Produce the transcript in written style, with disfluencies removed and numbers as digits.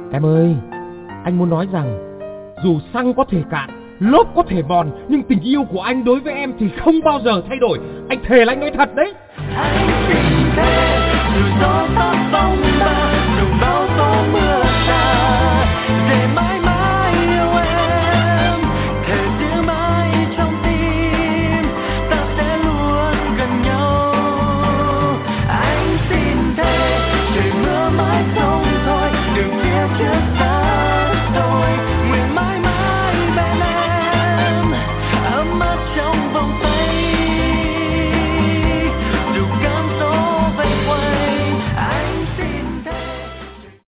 Em ơi, anh muốn nói rằng dù xăng có thể cạn, lốp có thể mòn, nhưng tình yêu của anh đối với em thì không bao giờ thay đổi. Anh thề là anh nói thật đấy. Hãy tìm thế,